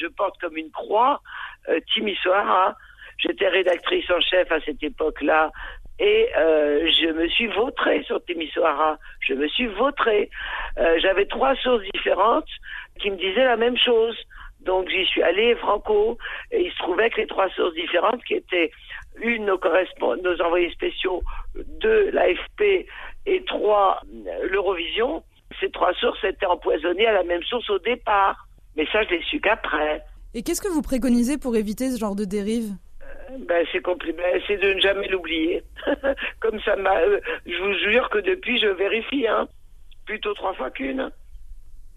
je porte comme une croix Timisoara. J'étais rédactrice en chef à cette époque-là et je me suis vautrée sur Timisoara. Je me suis vautrée. J'avais 3 sources différentes qui me disaient la même chose. Donc j'y suis allée franco et il se trouvait que les 3 sources différentes qui étaient une nos envoyés spéciaux, 2 l'AFP et 3 l'Eurovision, ces 3 sources étaient empoisonnées à la même source au départ. Mais ça, je l'ai su qu'après. Et qu'est-ce que vous préconisez pour éviter ce genre de dérive ? C'est compliqué, c'est de ne jamais l'oublier. Comme ça je vous jure que depuis, je vérifie, plutôt 3 fois qu'une.